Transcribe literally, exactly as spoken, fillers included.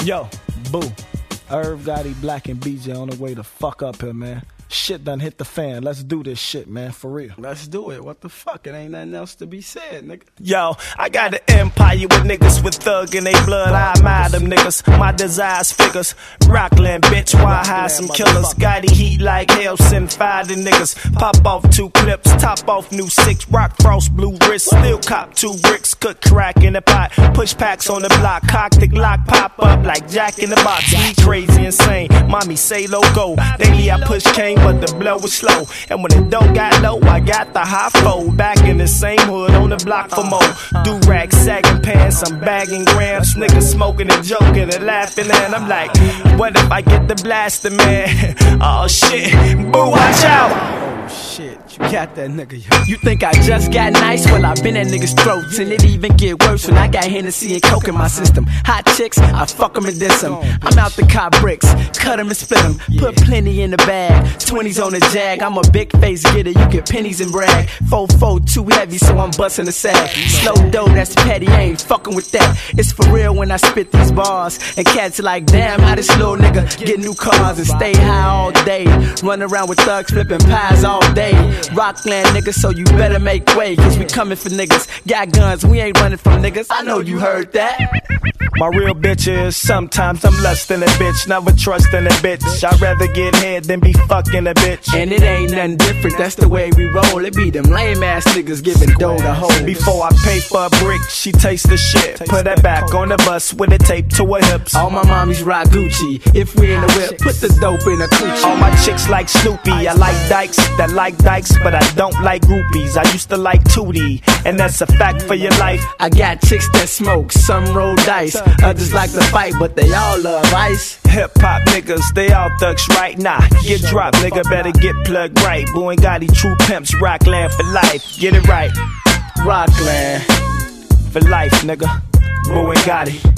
Yo, boo. Irv Gotti, Black, and B J on the way to fuck up here, man. Shit done hit the fan. Let's do this shit, man, for real. Let's do it. What the fuck? It ain't nothing else to be said, nigga. Yo, I got an empire with niggas with thug in they blood. I admire them niggas. My desires figures. Rockland, bitch, why hide some killers? Gotti heat like hell, send fire to niggas. Pop off two clips, top off new six. Rock frost, blue wrist, still cop two bricks. Cook crack in the pot, push packs on the block. Cock the Glock, pop up like Jack in the Box. We crazy, insane. Mommy say logo. Daily I push cane, but the blow was slow. And when it don't got low, I got the high fold. Back in the same hood on the block for more. Do-rag, sagging pants, I'm bagging grams. Niggas smoking and joking and laughing. And I'm like, what if I get the blaster, man? Oh shit, boo, watch out. Oh shit, you got that nigga. You think I just got nice? Well, I've been at niggas' throats. And it even get worse when I got Hennessy and Coke in my system. Hot chicks, I fuck them and diss them. I'm out the cop bricks, cut them and split them. Put plenty in the bag, twenties on the jag. I'm a big face getter, you get pennies and brag. four four too heavy, so I'm busting the sack. Slow dough, that's petty, I ain't fucking with that. It's for real when I spit these bars. And cats are like, damn, how this little nigga get new cars and stay high all day. Run around with thugs flipping pies all day. Rockland niggas, so you better make way, cause we coming for niggas. Got guns, we ain't running from niggas. I know you heard that. My real bitch is sometimes I'm less than a bitch, never trusting a bitch. I'd rather get head than be fucking a bitch. And it ain't nothing different, that's the way we roll. It be them lame ass niggas giving dough to hoes. Before I pay for a brick, she taste the shit. Put her back on the bus with a tape to her hips. All my mommies rock Gucci. If we in the whip, put the dope in a coochie. All my chicks like Snoopy. I like dykes that like dykes, but I don't like groupies. I used to like Tootie, and that's a fact for your life. I got chicks that smoke, some roll dice. Others like to fight, but they all love ice. Hip hop niggas, they all thugs right now. Nah, get dropped, nigga, better get plugged right. Boo and Gotti, true pimps, Rockland for life. Get it right. Rockland for life, nigga. Boo and Gotti.